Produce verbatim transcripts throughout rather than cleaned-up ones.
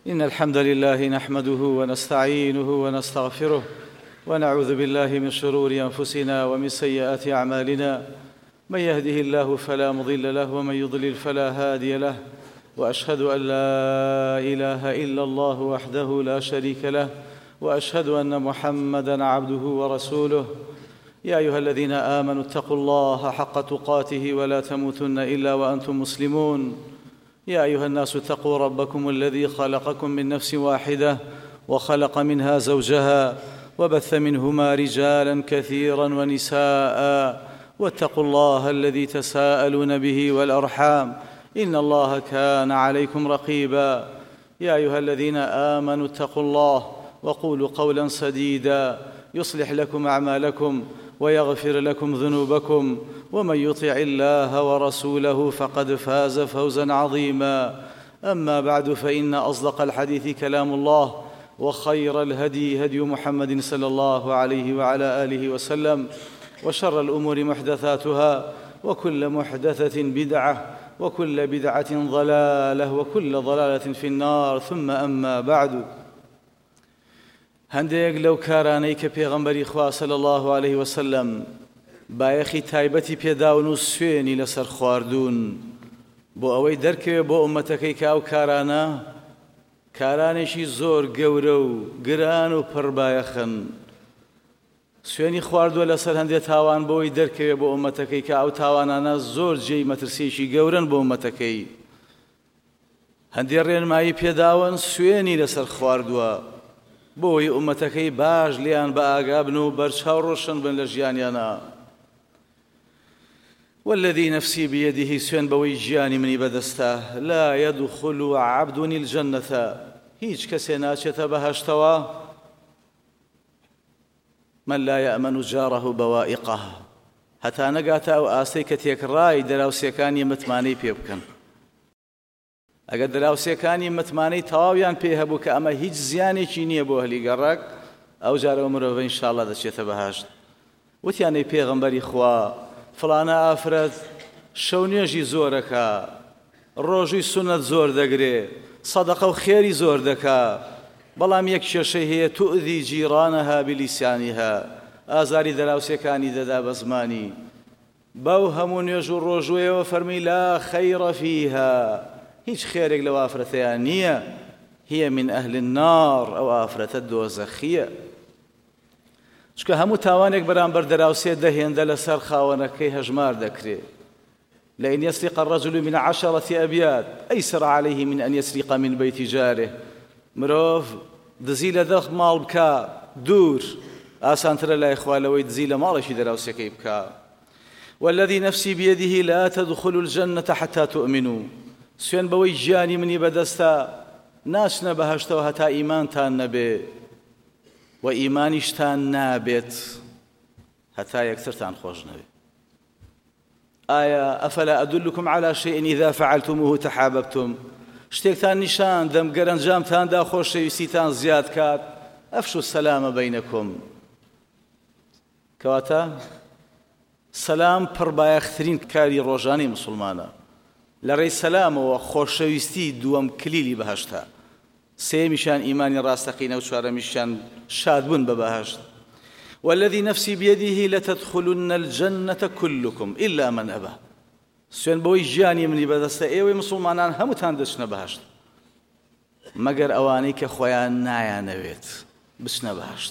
إن الحمد لله نحمده ونستعينه ونستغفره ونعوذ بالله من شرور أنفسنا ومن سيئات أعمالنا من يهده الله فلا مضل له ومن يضلل فلا هادي له وأشهد أن لا إله إلا الله وحده لا شريك له وأشهد أن محمدًا عبده ورسوله يا أيها الذين آمنوا اتقوا الله حق تقاته ولا تموتن إلا وأنتم مسلمون يا أيها الناس اتقوا ربكم الذي خلقكم من نفس واحدة وخلق منها زوجها وبث منهما رجالا كثيرا ونساء واتقوا الله الذي تساءلون به والأرحام إن الله كان عليكم رقيبا يا أيها الذين آمنوا اتقوا الله وقولوا قولا سديدا يصلح لكم أعمالكم ويغفر لكم ذنوبكم ومن يطع الله ورسوله فقد فاز فوزا عظيما أما بعد فإن أصدق الحديث كلام الله وخير الهدي هدي محمد صلى الله عليه وعلى آله وسلم وشر الأمور محدثاتها وكل محدثة بدعة وكل بدعة ضلالة وكل ضلالة في النار ثم أما بعد هەندێک لەو کارانەی کە پێغەمبەری خوا صلی الله عليه وسلم بایەخی تایبەتی پێداون و سوێنی لەسەر خواردوون بۆ ئەوەی دەرکەوێ بۆ ئومەتەکەی کە ئەو کارانە کارانێکی زۆر گەورە و گران و پڕبایەخن سوێنی خواردووە لەسەر هەندێک تاوان بۆی دەرکەوێ بۆ ئومەتەکەی کە ئەو تاوانانە زۆر جێی مەترسیەکی گەورن بۆ ئومەتەکەی هەندێک ڕێنمایی پێداون سوێنی لەسەر خواردووە بۆی ئومەتەکەی باش لیان بە ئاگا بن و بەرچاو ڕۆشن بن لە ژیانیانە والذي نفسي بيده سوێن بەوەی ژیانی منی بەدەستە لا يدخل عبد الجنة هیچ کەسێ ناچێتە بەهەشتەوە من لا يأمن جاره بوائقه هەتا نەگاتە ئەو ئاستەی کە تێکڕای دەراوسێکانی متمانەی پێ بکەن ئەگەر دراوسێکانی متمانەی تەواویان پێ هەبوو کە ئەمە هیچ زیانێکی نییە بۆ هەلی گەڕک ئەو جارەوە مرۆڤ ئینشاءڵڵا دەچێتە بەهەشت وتیانەی پێغەمبەری خوا فڵانە ئافرەت شەو نوێژی زۆرەکە ڕۆژووی سونەت زۆر دەگرێ سەدەقە و خێری زۆر دەکا بەڵام یەک کێشەی هەیە تؤذی جیرانەها بلیسانیها ئازاری دەراوسێکانی دەدا بە زمانی بەو هەموو نوێژ و ڕۆژوویەوە فەرمی لا خەیڕە فیها هیچ خێرێک لەو ئافرەتەیان نییە هي من أهل النار ئەو ئافرەتە دۆزەخیە چکە هەموو تاوانێک بەرامبەر دەراوسێ دەهێندە لەسەر خاوەنەکەی هەژمار دەکرێت لئن يسرق الرجل من عشرة أبيات أيسر عليه من أن يسرق من بيت جاره مرۆڤ دزی لە دەخ ماڵ بکە دوور ئاسانترە لای خوا لەوەی دزی لە ماڵێکی دەراوسێکەی بکە والذي نفسي بيده لا تدخلوا الجنة حتى تؤمنوا سوێن بەوەی ژیانی منی بەدەستە ناچنە بەهەشتەوە هەتا ئیمانتان نەبێ و ئیمانیشتان نابێت هەتا یەکترتان خۆش نەبێ ئایا ئەفەلا ئەدلكم على شيء إذا فعلتموه تحاببتم شتێکتان نیشان دەم گەرەنجامتاندا خۆشەویستیتان زیاد کات ئەفشوا السلام بینەکم کەواتە سەلام پڕبایەخترین کاری ڕۆژانەی موسڵمانە لە ڕێی سەلامەوە خۆشەویستی دووەم کلیلی بەهەشتە سێمیشان ئیمانی ڕاستەقینە و چوارەمیشیان شادبوون بە بەهەشت والذي نفسي بيده لتدخلن الجنة كلكم إلا من أبى سوێن بەوەی ژیانی منی بەدەستە ئێوەی مسڵمانان هەمووتان دەچنە بەهەشت مەگەر ئەوانەی کە خۆیان نایانەوێت بچنە بەهەشت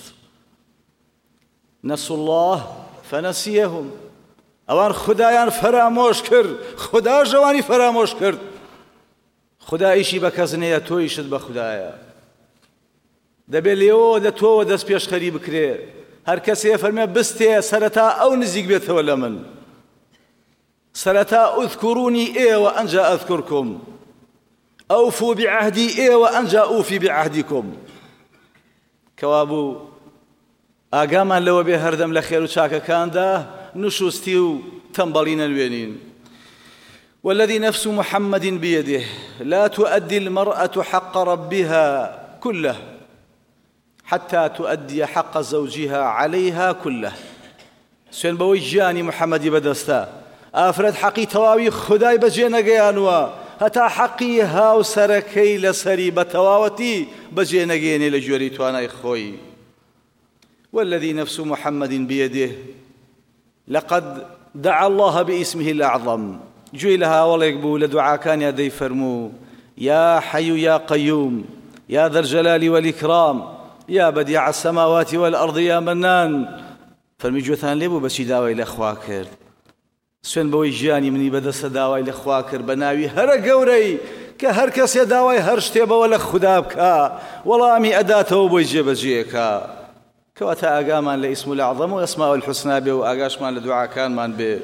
نەسوا الله فنسيهم ئەوان خودایان فەرامۆش کرد خوداش ئەوانی فەرامۆش کرد خوددا ئیشی بە کەس نەیە تۆیشت بە خوددایە دەبێت لێەوە دە تۆوە دەست پێشخەری بکرێ هەر کەسێ فەرمێ بستێ سەرەتا ئەو نزیک بێتەوە لە من سەرەتا ئوذکورونی ئێوە ئەنجا ئەذکورکم ئەوفوا بعهدی ئێوە ئەنجا ئوفی بعهدیکم کەوا بوو ئاگامان لەوە بێ هەردەم لە خێر و چاکەکاندا نوشوستی و تەمبەڵی نەلوێنین والذي نفس محمد بيده لا تؤدي المرأة حق ربها كله حتى تؤدي حق زوجها عليها كله سوێن بەوەی ژیانی محەممەدی بەدەستە ئافرەت حەقی تەواوی خودای بەجێ نەگەیانوە هەتا حەقی هاوسەرەکەی لەسەری بە تەواوەتی بەجێ نەگەێنێ لە گوێرەی توانای خۆی. والذي نفس محمد بيده لقد دعا الله باسمه الأعظم جوي لها وليقبو لدعاء كان يدي فرمو يا حي يا قيوم يا ذا الجلال والإكرام يا بديع السماوات والأرض يا منان فرمي جوثان ليبو بشي داوي لأخواكر سوين بوي جاني مني بدس داوي لأخواكر بناوي هر قوري كهر كس داوي هر شتيبا ولا خدابكا والله أمي أداته بوي جيبجيكا كواتا أقامان لاسم الأعظم وأسماء الحسنى به وأقاشمان لدعاء كان من به.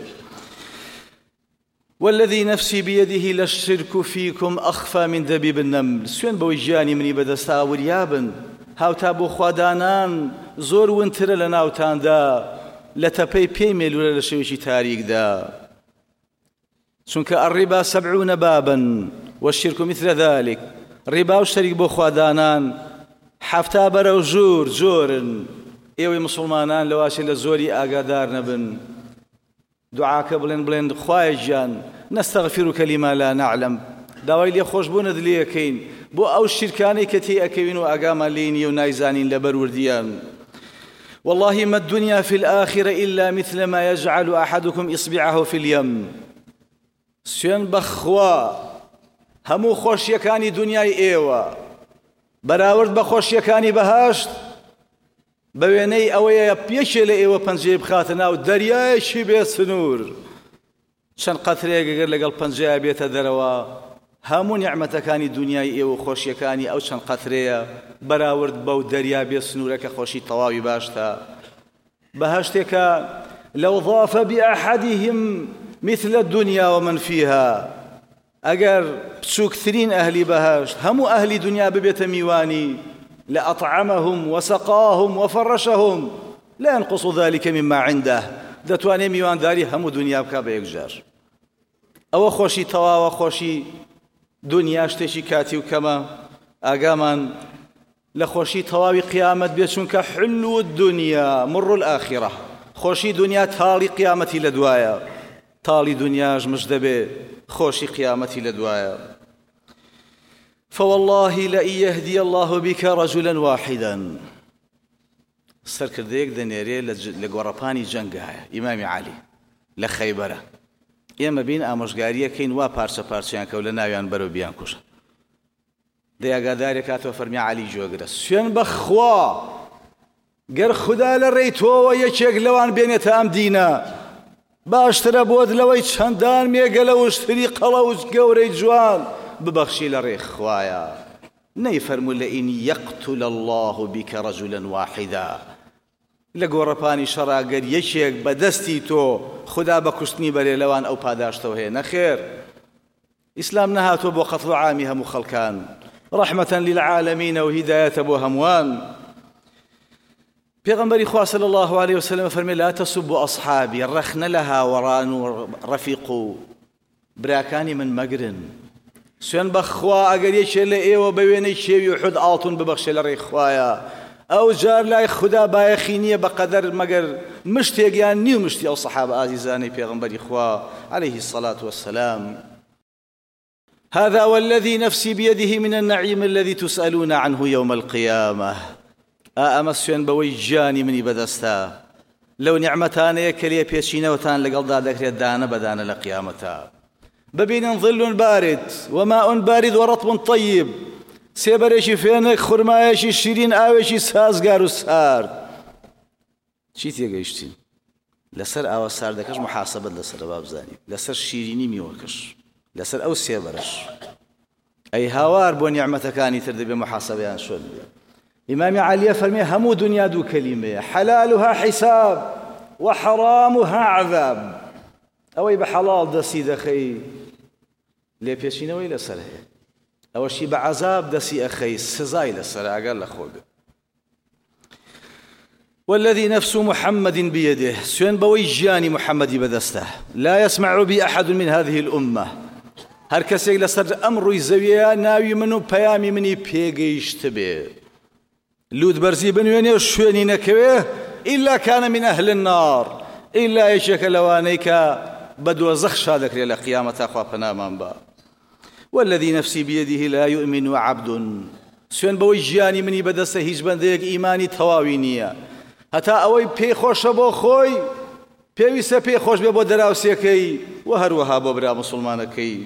والذي نفسي بيده للشرك فيكم أخفى من دبيب النمل سوين بوجاني مني بدستا وريابن هاو تابو خوادانان زور وانتر لناوتان دا لتبي بيميل ولا لشوشي تاريك دا سنك الربا سبعون بابا والشرك مثل ذلك ربا وشترك بو خوادانان حفتا برو جور جورن ايوي مسلمانان لواشي لزوري آقادار نبن دعاك بلين بلين خواي جان نستغفرك لما لا نعلم داوي لي خوش بوند لي كين بو او الشركاني كتي اكوين واقام ليني ونايزانين لبر ورديان. والله ما الدنيا في الآخرة إلا مثل ما يجعل أحدكم إصبعه في اليم سين بخوا همو خوش يكاني دنياي ايوا براورد بخۆشیەکانی بەهاشت بە وێنەی ئەوەیە پێشێ لە ئێوە پەنجەی بخاتە ناو دەریایەکی بێ سنوور چەند قەترەیەک ئەگەر لەگەڵ پەنجەیە بێتە دەرەوە هەموو نیعمەتەکانی دنیای ئێوە خۆشیەکانی ئەو چەند قەترەیە بەراورد بەو دەریا بێ سنوورەکە خۆشی تەواوی باشتە. بەهاشتێکە لەو ضاف بأحدهم مثل الدنيا ومن فيها ئەگەر بچووکترین ئەهلی بەهاشت هەموو ئەهلی دنیا ببێتە میوانی لأطعمهم وسقاهم وفرشهم لا ينقص ذلك مما عنده دەتوانێ میوانداری هەموو دنیا بکا بە یەکجار. ئەوە خۆشی تەواوە خۆشی دنیا شتێکی کاتی و کەمە ئاگامان لە خۆشی تەواوی قیامەت بێت چونکە حلو الدنيا مر الآخرة خۆشی دنیا تاڵی قیامەتی لە دوایە تاڵی دنیاش مش دەبێ خۆشی قیامەتی لە دوایە. فوالله لئن يهدي الله بك رجلا واحدا سەرکردەیەک دەنێرێ لە گۆڕەپانی جەنگایە ئیمامی عەلی لە خەیبەرە ئێمە بین ئامۆژگاریەکەین وا پارچە پارچیان کەوت لە ناویان بەرەو بیان کوشە دەیاگادارێک هاتەوە فەرمی عەلی جۆگرە سوێن بەخوا گەر خوددا لە ڕێی تۆوە یەکێک لەوان بێنێتە ئەم دینە باشترە بۆت لەوەی چەندان مێگە لە وشتری قەڵەوج گەورەی جوان ببەخشی لە ڕێی خوایە نەیفەرموو لئن يقتل الله بك رجلا واحدا لە گۆڕەپانی شەڕاگەر یەکێک بەدەستی تۆ خوددا بە کوشتنی بەرێ لەوان ئەو پاداشتەوە هەیە نەخێر. ئیسلام نەهاتۆ بۆ قەتڵ و عامی هەموو خەڵکان ڕەحمەتەن للعالەمینە و هیدایەتە بۆ هەمووان. پێغەمبەری خوا صلی الله عليه وسلم فەرمێ لا تسبوا أصحابي ڕەخنە لە هاوەڕان و ڕەفیق و براکانی من مەگرن سوێن بەخوا ئەگەر یەکێ لە ئێوە بە وێنەی شێوی ئوحود ئاڵتون ببەخشێ لە ڕێی خوایە ئەو جار لای خوددا بایەخی نییە بەقەدەر مەگەر مشتێک یان نیو مشتی ئەو سەحابە ئازیزانەی پێغەمبەری خوا عليه الصلاة والسلام. هذا والذي نفسي بيده من النعيم الذي تسألون عنه يوم القيامة ئەمە سوێن بەوەی گیانی منی بەدەستە لەو نیعمەتانەیە کە لێ پێچینەوەتان لەگەڵدا دەکرێت دانە بەدانە لە قیامەتە ببینن ظل بارد وماء بارد ورطب طيب سێبەرێکی فێنک خورمایەکی شیرین ئاوێکی سازگار و سارد. چی تێگەیشتین لەسەر ئاوە ساردەکەش محاسەبەت لەسەر بابزانی لەسەر شیرینی میوەکەش لەسەر ئەو سێبەرەش ئەی هاوار بۆ نیعمەتەکانی تر دەبێ محاسەبەیان شۆن بێ. ئیمامی عەلیە فەرمێ هەموو دنیا دوو کەلیمەیە حەلالها حیساب وحەرامها عەذاب ئەوەی بە حەڵاڵ دەستی دەخەی لێپێچینەوەی لەسەر هەیە ئەوەشی بە عەذاب دەستی ئەخەی سزای لەسەر ئەگەر لە خۆ بێ. والذي نفس محمد بيده سوين بوي جاني محمد بدسته لا يسمع بي أحد من هذه الأمة هر كسي لسر أمر زويا ناوي منو بيامي مني بيجيشت به لود برزي بنويني وشويني نكويه إلا كان من أهل النار إلا يشك لوانيك بدو زخش هذاك إلى قيامة أخوة بنامان با. والذي نفسي بيده لا يؤمن عبد سوێن بەوەی ژیانی منی بەدەستە هیچ بەندەیەک ئیمانی تەواوی نییە هەتا ئەوەی پێی خۆشە بۆ خۆی پێویستە پێی خۆش بێ بۆ دەراوسێکەی و هەروەها بۆ برا مسلمانەکەی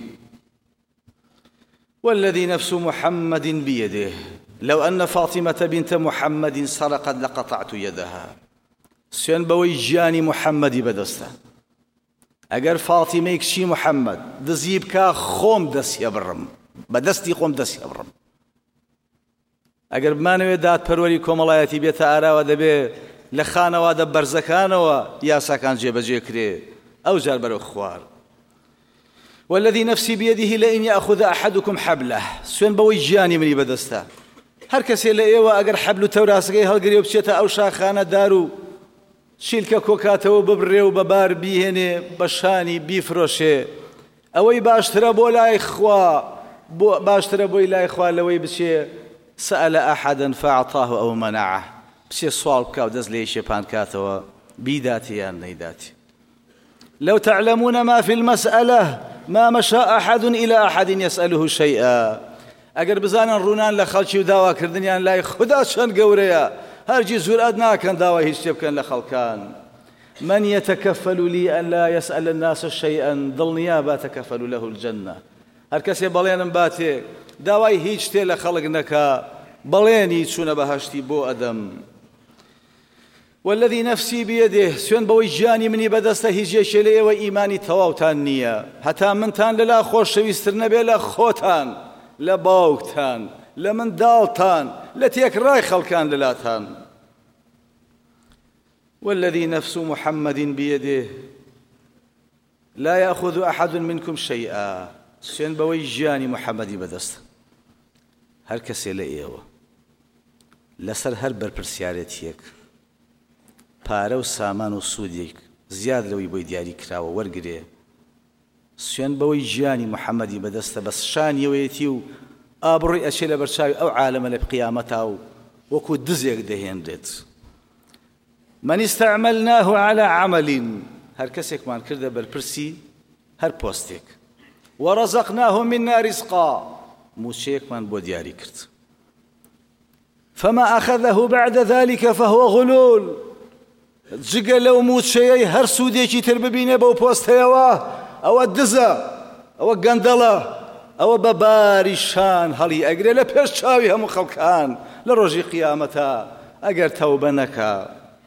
والذي نفس محمد بيده لو أن فاطمة بنت محمد سرقت لقطعت يدها سوێن بەوەی ژیانی محەممەدی بەدەستە ئەگەر فاتیمەی کچی محەممەد دزی بکە خۆم دەستیە بڕم بەدەستی خۆم دەستیە بڕم ئەگەر بمانەوێت دادپەروەری کۆمەڵایەتی بێتە ئاراوە دەبێ لە خانەوادە بەرزەکانەوە یاساکان جێبەجێ کرێ ئەو جار بەرەو خوار والذي نفسي بيده لئن يأخذ أحدكم حبله سوێن بەوەی ژیانی منی بەدەستە هەر کەسێ لە ئێوە ئەگەر حەبل و تەوراسەکەی هەڵگرێ و بچێتە ئەو شاخانە دار و شیلکە کۆکاتەوە ببڕێ و بەبار بیهێنێ بە شانی بیفرۆشێ ئەوەی باشترە بۆ لای خوا باشترە بۆی لای خوا لەوەی بچێ سأل أحدا فأعطاه أو منعه بچێ سوال بکە و دەست لێی شێپان کاتەوە بیداتی یان نەیداتی لو تعلمون ما في المسألة ما مشى أحد إلى أحد يسأله شيئا ئەگەر بزانن ڕوونان لە خەڵکی و داواکردنیان لای خوددا چەند گەورەیە هەرگیز جورئەت ناکەن داوای هیچ شتێ بکەن لە خەڵکان من يتكفل لي أن لا يسأل الناس شيئا دڵنیا با تكفل له الجنة هەر کەسێ بەڵێنم باتێ داوای هیچ شتێ لە خەڵک نەکا بەڵێنی چوونە بەهەشتی بۆ ئەدەم والذي نفسي بيده سوێن بەوەی ژیانی منی بەدەستە هیچ یەکێ لە ئێوە ئیمانی تەواوتان نییە هەتا منتان لەلا خۆشەویستتر نەبێ لە خۆتان لە باوکتان لە منداڵتان لە تێکڕای خەڵکان لەلاتان والذي نفس محمد بيده لا يأخذ أحد منكم شيئا سوێن بەوەی ژیانی محەممەدی بەدەستە هەر کەسێ لە ئێوە لەسەر هەر بەرپرسیارەتیەک پارە و سامان و سوودێک زیاد لەوەی بۆی دیاری کراوە وەرگرێ سوێن بەوەی ژیانی محەممەدی بەدەستە بە شانیەوەیەتی و ئابڕووی ئەچێ لە بەرچاوی ئەو عالەمە لە قیامەتا و وەکو دزێک دەهێنرێت من استعملناه على عمل هەر کەسێکمان کردە بەرپرسی هەر پۆستێک ورزقناه منا رزقا موچەیەکمان بۆ دیاری کرد فما أخذه بعد ذلك فهو غلول جگە لەو موچەیەی هەر سوودێکی تر ببینێ بەو پۆستەیەوە ئەوە دزە ئەوە گەندەڵە ئەوە بە باری شان هەڵی ئەگرێ لە پێش چاوی هەموو خەڵکان لە ڕۆژی قیامەتە ئەگەر تەوبە نەکا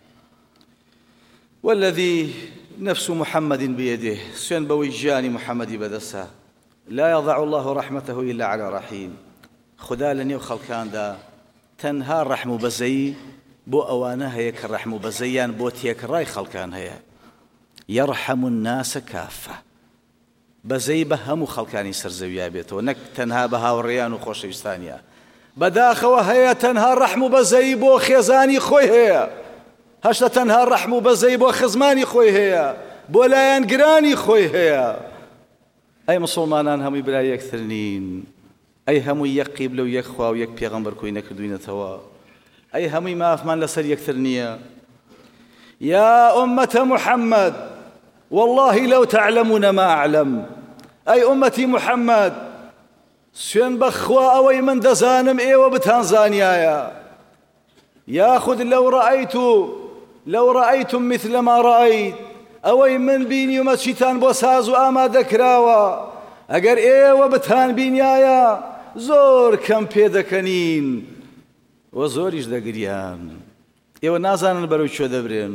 والذي نفس محمد بيده سوێن بەوەی ژیانی محەممەدی بەدەستە لا يضع الله رحمته إلا على رحيم خدا لە نێو خەڵکاندا تەنها ڕەحم و بەزەیی بۆ ئەوانە هەیە کە ڕەحم و بەزەیان بۆ تێکڕای خەڵکان هەیە يرحم الناس كافة بەزەی بە هەموو خەڵکانی سەرزەویا بێتەوە نەک تەنها بە هاوڕێیان و خۆشەویستانیە بەداخەوە هەیە تەنها ڕەحم و بەزەی بۆ خێزانی خۆی هەیە هەشتا تەنها ڕەحم و بەزەی بۆ خزمانی خۆی هەیە بۆ لایەنگرانی خۆی هەیە ئەی مسڵمانان هەمووی برای یەکتر نین ئەی هەمووی یەک قیبلە و یەک خوا و یەک پێغەمبەر کۆی نەکردوینەتەوە ئەی هەمووی مافمان لەسەر یەکتر نییە يا أمة محمد والله لو تعلمون ما أعلم أي أمتي محمد سوێن بەخوا ئەوەی من دەزانم ئێوە بتانزانیایە ياخذ لو رأيت لو رأيتم مثل ما رأيت ئەوەی من بینی و مەچیتان بۆ ساز و ئامادە کراوە ئەگەر ئێوە بتان بینیایە زۆر کەم پێ دەکەنین و زۆریش دەگریان ئێوە نازانن بەرەو کوێ دەبرێن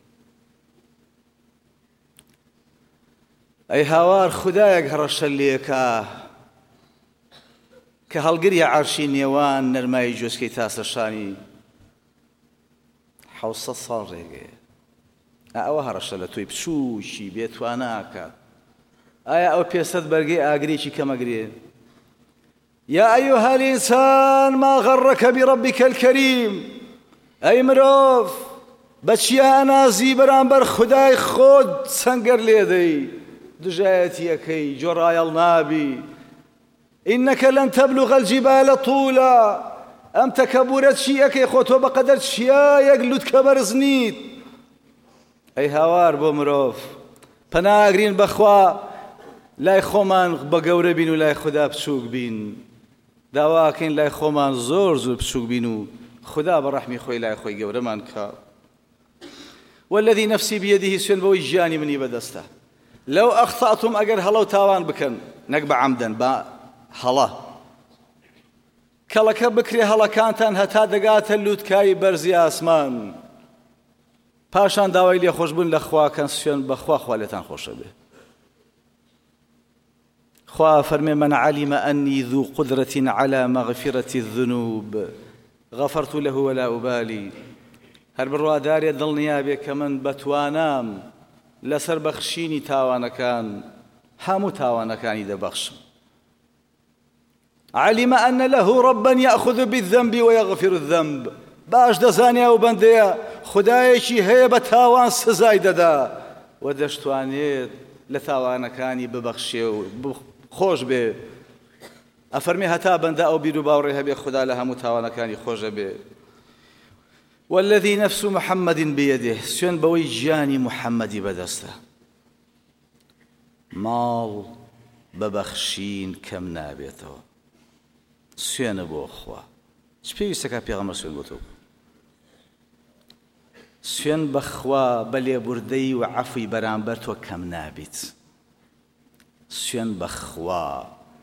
ئەی هاوار خودایەک هەڕەشە لێکە کە هەڵگریە عەرشی نێوان نەرمایی جوسکەی تاسەشانی حەوسەد ساڵ ڕێگەیە ئەوە هەڕەشە لە تۆی بچووشی بێتواناکات ئایا ئەو پێسەد بەرگەی ئاگرێکی کەمەگرێ يا أيها الإنسان ما غرك بربك الكريم أي مرۆڤ بەچیا نازی بەرامبەر خودای خۆت سەنگەر لێدەی دژایەتیەکەی جۆڕایەڵ نابی إنك لن تبلغ الجبال طولا ئەم تەکەبورە چیەکەی خۆتۆ بەقەدەر چیایەک لوتکە بەرز نیت ئەی هاوار بۆ مرۆڤ پەناگرین بەخوا لای خۆمان بە گەورە بین و لای خوددا بچووک بین، داواکەین لای خۆمان زۆر زۆر بچووک بین و خوددا بە ڕەحمی خۆی لای خۆی گەورەمان کە. والذی نفسی بیەدیه سوێن بەوەی ژیانی منی بەدەستە. لەو ئەخطأتم ئەگەر هەڵە و تاوان بکەن نەک بە عەمدەن بە هەڵە، کەڵەکە بکرێ هەڵەکانتان هەتا دەگاتە لووتکایی بەرزی ئاسمان، پاشان داوای لێخۆشبوون لە خواکەن سوێن بەخوا خوا لێتان خۆشە بێ. خوا فەرمێ من علم أني ذو قدرة على مغفرة الذنوب غفرت له ولا أبالي. هەر بڕوادارێ دڵنیابێ کە من بەتوانام لەسەر بەخشینی تاوانەکان هەموو تاوانەکانی دەبەخشم. علم أن له ربا يأخذ بالذنب ويغفر الذنب. باش دەزانیا و بەندەیە خودایەکی هەیە بە تاوان سزای دەدا و دەشتوانێت لە تاوانەکانی ببەخشێ و خۆش بێ. ئەفەرمێ هەتا بەندە ئەو بیر و باوەڕێ هەبێ خوددا لە هەموو تاوانەکانی خۆشە بێ. والذي نفس محمد بيده سوێن بەوەی ژیانی محەممەدی بەدەستە. ماڵ بەبەخشین کەم نابێتەوە. سوێنە بۆ خوا. چ پێویستەکە پێغەمبەر سوێن بۆ تۆ؟ سوێن بەخوا بە لێبوردەی و عەفوی بەرامبەر تۆ کەم نابیت. سوێن بەخوا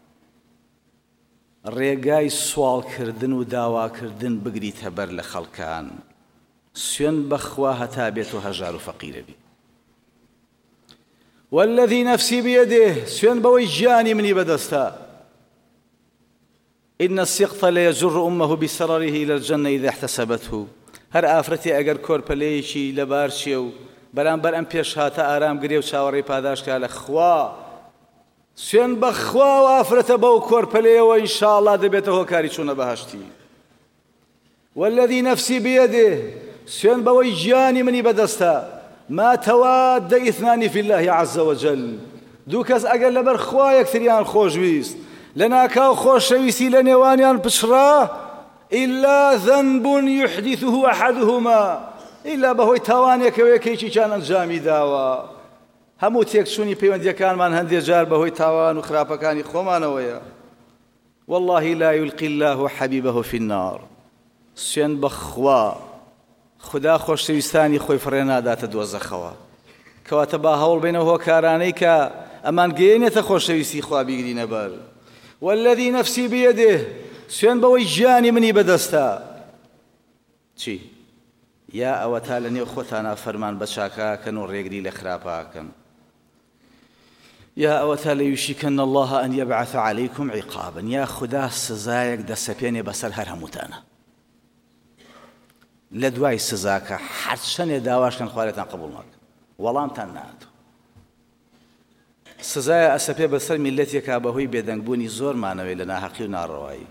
ڕێگای سوالکردن و داواکردن بگریتە بەر لە خەڵکان. سوێن بەخوا هەتا بێت و هەژار و فەقیرە بی. والذی نفسی بیەدێ سوێن بەوەی ژیانی منی بەدەستە. إن السقط ليجر أمه بسرره إلى الجنة إذا احتسبته. هەر ئافرەتی ئەگەر کۆرپەلەیەکی لەبار چێ و بەرامبەر ئەم پێش هاتە ئارام گرێ و چاوەڕێی پاداشکا لە خوا، سوێن بەخوا و ئافرەتە بەو کۆرپەلەیەوە ئینشاءڵڵا دەبێتە هۆکاری چوونە بەهەشتی. والذی نفسی بیەدێ سوێن بەوەی ژیانی منی بەدەستە. ما تواد اثنان في الله عز وجل. دوو کەس ئەگەر لەبەر خوا یەکتریان خۆشویست لە ناکاو خۆشەویستی لە نێوانیان پشڕا إلا ذنب يحدثه أحدهما إلا بەهۆی تاوانێکەوە یەکێکیان ئەنجامی داوە. هەموو تێکچوونی پەیوەندیەکانمان هەندێک جار بەهۆی تاوان و خراپەکانی خۆمانەوەیە. والله لا يلقي الله حبيبه في النار. سوێن بەخوا خوددا خۆشەویستانی خۆی فڕێ ناداتە دۆزەخەوە. کەواتە با هەوڵ بێنە هۆکارانەی کە ئەمان گەیەنێتە خۆشەویستی خوا بیگرینە بەر. والذی نفسی بیەدێ سوێن بەوەی ژیانی منی بەدەستە. چی؟ یا ئەوە تا لە نێو خۆتانە فەرمان بە چاکاکەن و ڕێگری لە خراپاکەن، یا ئەوە تا لە یوشیکەن الله ئەن یەبعەث عەلەیکم عیقابا، یا خوددا سزایەک دەسەپێنێ بەسەر هەر هەمووتانە. لە دوای سزاکە هەرچەندێ داواشکەن خوارێتان قبوڵ ناکەن، وەڵامتان ناتوە. سزایە ئەسەپێ بەسەر میلەتێکا بەهۆی بێدەنگبوونی زۆرمانەوەی لە ناحەقی و ناڕەوایی.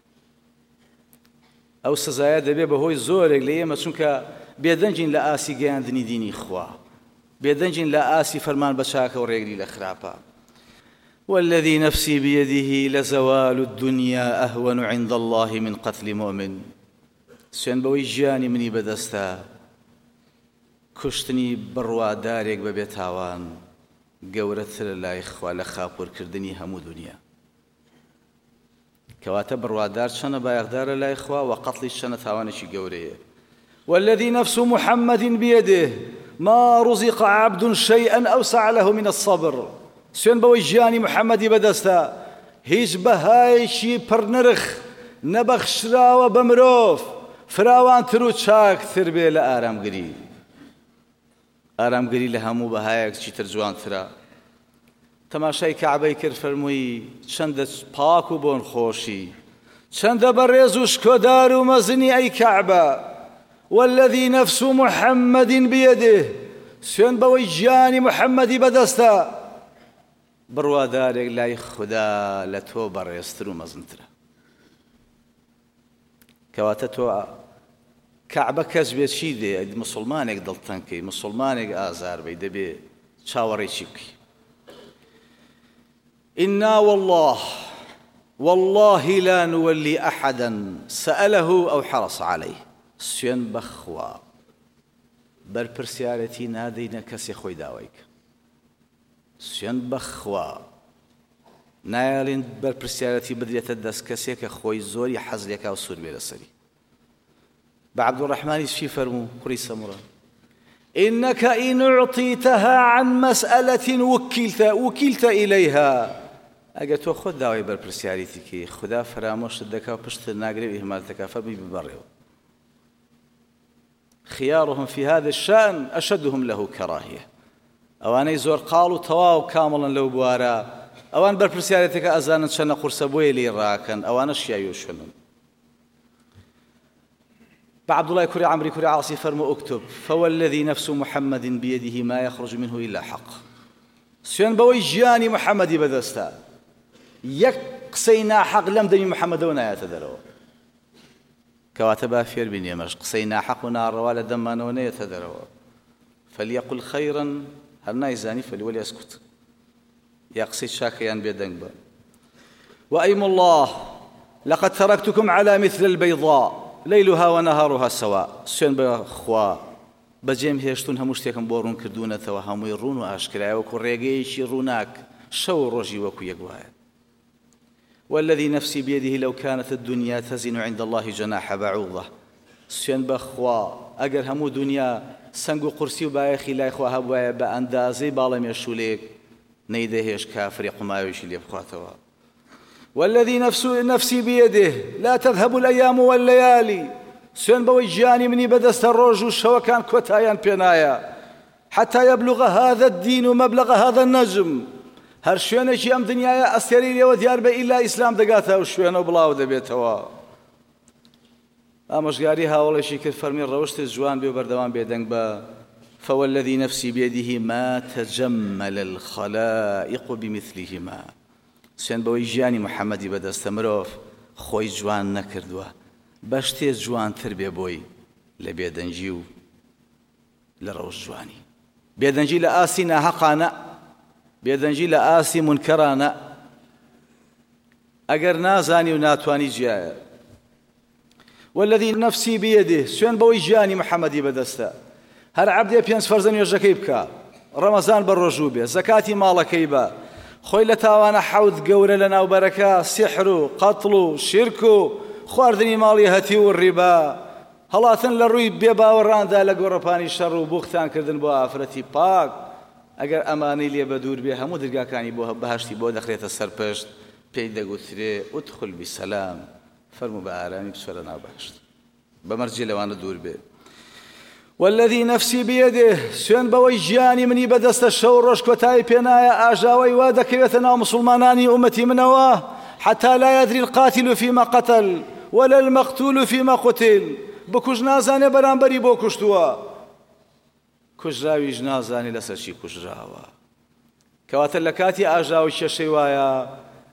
ئەو سزایە دەبێ بەهۆی زۆرێک لە ئێمە چونکە بێدەنجین لە ئاسی گەیاندنی دینی خوا، بێدەنجین لە ئاسی فەرمان بە چاکە و ڕێگری لە خراپە. والذی نفسی بیەدیه لزوال الدنیا ئەهون عند الله من قتل مؤمن. سوێن بەوەی ژیانی منی بەدەستە کوشتنی بڕوادارێک بەبێ تاوان گەورەترە لای خوا لە خاپۆرکردنی هەموو دنیا. کەواتە بڕوادار چەنە بایەخدارە لای خوا و قەتڵی چەنە تاوانێکی گەورەیە. والذی نفس محمد بیەدێ ما رزق عبد شيئا أوسع له من الصبر. سوێن بەوەی ژیانی محەممەدی بەدەستە هیچ بەهایشی پڕنرخ نەبەخشراوە بە مرۆڤ فراوانتر و چاکتر بێ لە ئارامگری. ئارامگری لە هەموو بەهایەکی تر جوانترە. تەماشای کەعبەی کرد فەرمووی چەندە پاک و بۆن خۆشی، چەندە بەڕێز و شکۆدار و مەزنی ئەی کەعبە. والذی نفس محەممەد بیەدێ سوێن بەوەی ژیانی محەممەدی بەدەستە بڕوادارێک لای خوددا لە تۆ بەڕێزتر و مەزنترە. کەواتە تۆ کەعبە کەس بێت چی دێ؟ مسڵمانێک دڵتەنکەی، مسڵمانێک ئازار بەی دەبێ چاوەڕێکی بکەی. إنا والله والله لا نولي أحدا سأله أو حرص عليه. سوێن بەخوا بەرپرسیارەتی نادەینە کەسێ خۆی داوای کە. سوێن بەخوا نایڵێن بەرپرسیارەتی بدرێتە دەست کەسێک کە خۆی زۆری حەز لێکا و سوور بێ لەسەری. بە عەبدوڕەحمانیش چی فەرموو کوڕی سەموڕە؟ إنك إن أعطيتها عن مسألة وكلت وكلت إليها. ئەگەر تۆ خۆت داوای بەرپرسیاریتی خدا فرامۆشت دەکا و پشت ناگرێ و ئیهمال دەکا فەرمووی ببەڕێەوە. خيارهم في هذا الشأن أشدهم له كراهية. ئەوانەی زۆر قاڵ و تەواو کامڵن لەو بوارە، ئەوان بەرپرسیارەتەکە ئەزانن چەنە قورسە بۆیە لێی ڕاکەن، ئەوانە شیاوی و شوێنن. عبد الله كري عمري كري عاصي فرمو اكتب فوالذي نفس محمد بيده ما يخرج منه إلا حق. سوين بوي جياني محمدي بدستا يقصينا حق لم دمي محمد ونا يتدروا كواتبا فير بن يمش قصينا حق ونار ولا دمان ونا يتدروا فليقل خيرا هل نايزاني فليولي يسكت يقصي شاكيان بيدنبا. وأيم الله لقد تركتكم على مثل البيضاء ليلها ونهارها سواء. سوين بخوا بەجێم هێشتون هەموو شتێکم بۆ ڕوون کردوونەتەوە هەمووی ڕوون و ئاشکرایە وەکو ڕێگەیەکی ڕووناک شەو ڕۆژی وەکو یەک وایە. والذي نفسي بيده لو كانت الدنيا تزن عند الله جناح بعوضة. سوين بخوا ئەگەر هەموو دنیا سنگ و قورسی و بایەخی لای خوا هەبوایە بە ئەندازەی باڵە مێشولێک نەیدەهێش کافری قماویشی لێ بخواتەوە. والذي نفسي بيده لا تذهب الأيام والليالي. سوين بوي جياني مني بدست الروج والشوكان كوتايان بينايا حتى يبلغ هذا الدين ومبلغ هذا النجم. هر شوينك ام دنيايا أسيري وديار بي إلا إسلام دقاتها وشوينه بلاو دبيتوا. أمشقاري هاولا شكر فرمي روشت الجوان بي وبردوان بيدنق با. فوالذي نفسي بيده ما تجمل الخلائق بمثلهما. سوين بوي جياني محمدي بدست مروف خوي جوان نكردوا بەشتێ جوانتر بێ بۆی لە بێدەنجی و لە ڕەوش جوانی. بێدەنجی لە ئاسی ناحەقانە، بێدەنجی لە ئاسی منکەرانە. ئەگەر نازانی و ناتوانی جیایە. والذي نفسي بيده سوێن بەوەی ژیانی محەممەدی بەدەستە. هەر عەبدێ پێنج فەرزە نوێژەکەی بکە، ڕەمەزان بەڕۆژوو بێ، زەکاتی ماڵەکەی بە، خۆی لە تاوانە حەوت گەورە لە ناوبەرەکە سیحر و قەتڵ و شرک و خواردنی ماڵی هەتی و ڕیبا، هەڵاتن لە ڕووی بێباوەڕاندا لە گۆڕەپانی شەڕ و بوختانکردن بۆ ئافرەتی پاک. ئەگەر ئەمانەی لێ بەدوور بێ هەموو دەرگاکانی بۆ بەهەشتی بۆ دەخرێتە سەرپەشت، پێی دەگوترێ ئودخل بسەلام، فەرموو بە ئارامی بچۆرە ناو بەهەشت، بەمەرجێ لەوانە دوور بێ. والذي نفسي بيده سوێن بەوەی ژیانی منی بەدەستە شەو ڕۆژ کۆتایی پێنایە ئاژاوەی وا دەکەوێتە ناو مسلمانانی ئومەتی منەوە حتى لا يدري القاتل فيما قتل ولا المقتول فيما قتل. بكوش نازاني برانبري بو كشتوا كشراويش نازاني لسرشي كشراوا. كواتر لكاتي آجاوي ششيوايا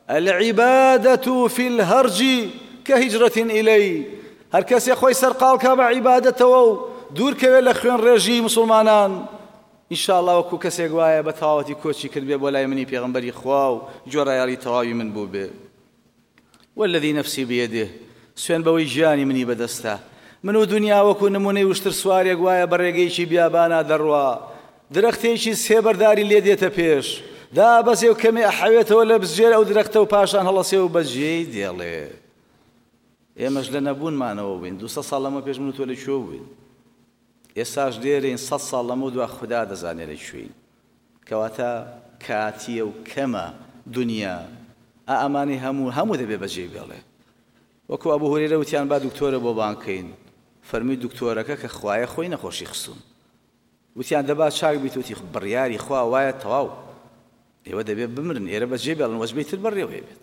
العبادة في الهرج كهجرة إلي. هر كسي خوي سرقال كابا عبادته دور كوي لخوين رجي مسلمانان إن شاء الله وكو كسي قوايا بتاوتي كوتشي كربي بولاي مني بيغنبري خواو جورا يالي تواوي من بوبي. والذي نفسي بيده سوێن بەوەی ژیانی منی بەدەستە من و دنیا وەکو نمونەی وشتر سوارێک وایە بە ڕێگەیەکی بیابانە دەڕوا، درەختێکی سێبەرداری لێ دێتە پێش، دابەزێ و کەمێ ئەحەوێتەوە لە بزجێر ئەو درەختە و پاشان هەڵەسێ و بەجێی دێڵێ. ئێمەش لە نەبوونمانەوە بووین، دووسە ساڵ لەمە پێش من و تۆ لەکوێ بووین، ئێستاش دێرین سەد ساڵ لەمە دوا خوددا دەزانێت لەکوێین. کەواتە کاتیە و کەمە دنیا ئەمانی هەموو هەموو دەبێ بەجێ بێڵێ. وەکو ئەبوو هورێرە وتیان با دکتۆرە بۆ بانکەین، فەرمی دکتۆرەکە کە خوایە خۆی نەخۆشی خستون، وتیان دەبات چاک بیت وتی بڕیاری خوا وایە تەواو ئێوە دەبێت بمرن، ئێرە بەجێ بێڵن وەجبەی تر بەڕێوە بێت.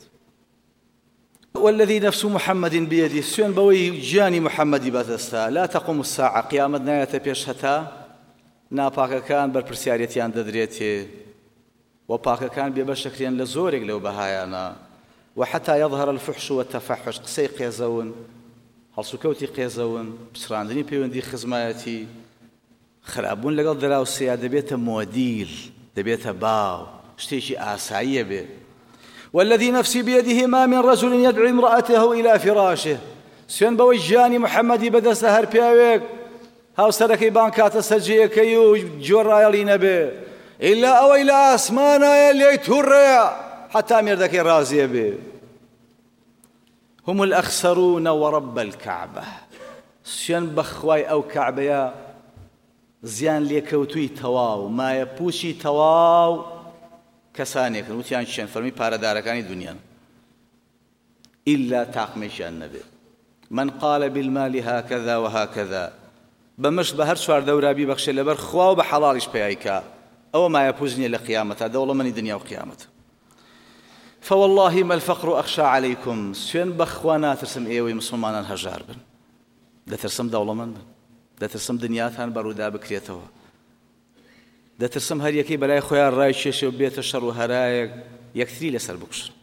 والذي نفس محمد بيده سوێن بەوەی ژیانی محەممەدی بەدەستە لا تقوم الساعة قیامەت نایەتە پێش هەتا ناپاکەکان بەرپرسیارەتیان دەدرێتێ و پاکەکان بێبەشەکرێن لە زۆرێک لەو بەهایانە. وحتى يظهر الفحش والتفحش قسەی قێزەون، هەڵسوکەوتی قێزەون، پچڕاندنی پەیوەندی خزمایەتی، خراپبوون لەگەڵ دراوسەیە دەبێتە مۆدیل، دەبێتە باو، شتێکی ئاساییە بێ. والذي نفسي بيده ما من رجل يدعو امرأته إلى فراشه سوێن بەوەی ژیانی محەممەدی بەدەستە هەر پیاوێک هاوسەرەکەی بانکاتە سەرجەیەکەی و جۆڕایەڵی نەبێ إلا ئەوەی لە ئاسمانایە لێی تووڕێە حتا مێردەکەی ڕازیە بێ. هم الأخسرون ورب الكعبة. سوێن بەخوای ئەو کەعبەیە زیان لێکەوتووی تەواو، مایە پووشی تەواو کەسانێکن. وتیان چیان؟ فەرمی پارەدارەکانی دنیان. إلا تاقمێکیان نەبێت. من قال بالمال هكذا وهكذا، بەمەشت بە هەر چوار دەورابی بەخشێ لەبەر خوا و بە حەڵاڵیش پێیایکا، ئەوە مایە پووز نییە لە قیامەتە، دەوڵەمەندی دنیا و قیامەت. فوالله ما الفقر أخشى عليكم. سوێن بەخوا ناترسم ئێوەی مسلمانان هەژار بن، دەترسم دەوڵەمەند بن، دەترسم دنیاتان بەڕوودا بکرێتەوە، دەترسم هەر یەکەی بەلای خۆیان ڕای کێشێ و بێتە شەڕ و هەرایەک یەکتری لەسەر بکوشن.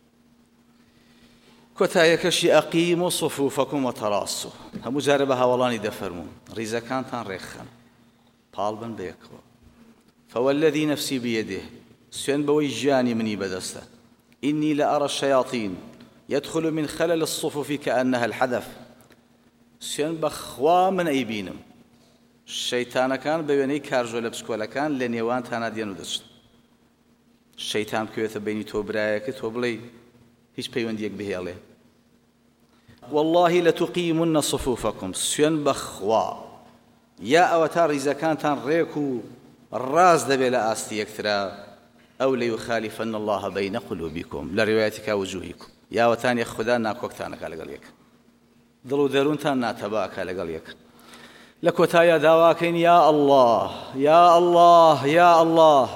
کۆتایەکەشی ئەقیم و صفوفەکم وتەڕاسو. هەموو جارە بە هاوڵانی دەفەرموون ڕیزەکانتان ڕێکخەن، پاڵ بن بەیەکەوە. فوالذي نفسي بيده. سوێن بەوەی ژیانی منی بەدەستە. إني لأرى الشياطين يدخل من خلل الصفوف كأنها الحدث. سوێن بەخوا من ئەیبینم شەیتانەکان بە وێنەی کارژۆ لە پشکۆلەکان لە نێوانتانە دێن و دەچن. شەیتان بکەوێتە بینی تۆ برایەکە، تۆ بڵێ هیچ پەیوەندیەک بهێڵێ. والله لتقيمن صفوفكم. سوێن بەخوا یا ئەوە تا ڕیزەکانتان ڕێک و ڕاز دەبێت لە ئاستی یەکترا، ئەو ليخالفن الله بين قلوبكم لە ڕێوایەتێکا وجوهیکم، یاوەتان یەک خوددا ناکۆکتانەکە لەگەڵ یەک، دڵ و دەروونتان ناتەباکە لەگەڵ یەک. لە کۆتایە داواکەین یا الله یا الله یا الله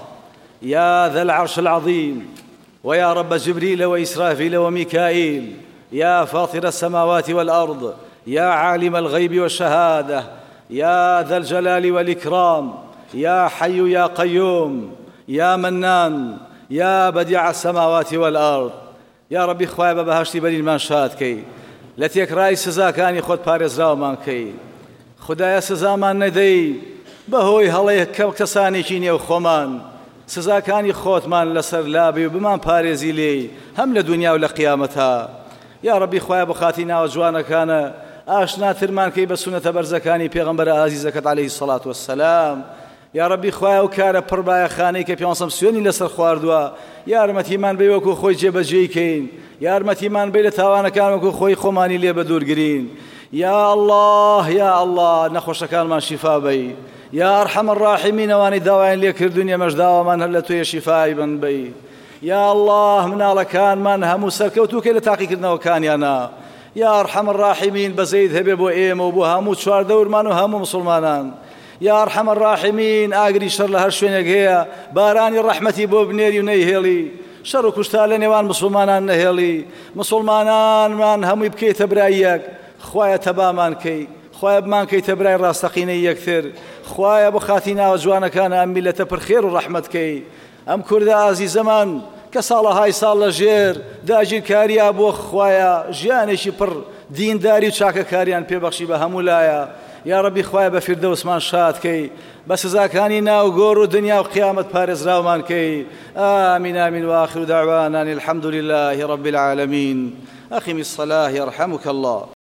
يا ذا العرش العظيم ويا رب جبريل وإسرافيل وميكائيل يا فاطر السماوات والأرض يا عالم الغيب والشهادة يا ذا الجلال والإكرام يا حي يا قيوم يا منان يا بديع السماوات والأرض. يا ربي خوايا ببهاشتي بني من شادكي لتيك راي سزاكاني خود بارز راومانكي خدايا سزامان ندي بهوي هڵەیە کەسانێکی نێو خۆمان سزاکانی خۆتمان لەسەر لابێ و بمان پارێزی لێ هەم لە دنیا و لە قیامەتە. یا ڕەبی خۆیان بخاتی ناوە جوانەکانە ئاشناترمان کەی بە سونەتە بەرزەکانی پێغەمبەرە عەزیزەکەت عەلەیهی سەڵات وەسسەلام. یا ڕەبی خۆیان و کارە پڕبایەخانەی کە پێغەمبەر سوێنی لەسەر خواردووە یارمەتیمان بێ وەکو خۆی جێبەجێیکەین، یارمەتیمان بێ لە تاوانەکان وەکو خۆی خۆمانی لێ بە دوورگرین. یا الله یا الله نەخۆشەکانمان شیفا بەی، یا ئەرحەم الراحیمین ئەوانەی داوایان لێ کردوون ئێمەش داوامان هەر لە تۆیە شیفای بن بەی. یا الله مناڵەکانمان هەموو سەرکەوتووکەی لە تاقیکردنەوەکانیانە، یا ئەرحەم الراحیمین بەزەیت هەبێ بۆ ئێمە و بۆ هەموو چواردەورمان و هەموو مسلمانان. یا ئەرحەم الراحیمین ئاگری شەڕ لە هەر شوێنێک هەیە بارانی ڕەحمەتی بۆ بنێری و نەیهێڵی، شەڕ و کوشتار لە نێوان مسلمانان نەهێڵی، مسلمانانمان هەمووی بکەیتە برای یەک. خوایە تەبامان کەی، خوایە بمان کەیتە برای ڕاستەقینەی یەکتر، خوایە بۆ خاتی ناوە جوانەکانە ئەم میلەتە پڕخێر و ڕەحمەتکەی. ئەم کوردە ئازیزەمان کە ساڵەهای ساڵ لە ژێر داگیرکاریە بۆ خوایە ژیانێکی پڕ دینداری و چاکەکاریان پێبەخشی بە هەموو لایە. یا ڕەبی خوایە بە فیردەوسمان شادکەی، بە سزاکانی ناو گۆڕ و دنیا و قیامەت پارێزراومان کەی. ئامین ئامین و ئاخر دعوانا الحمد لله رب العالمين. أقم الصلاة يرحمك الله.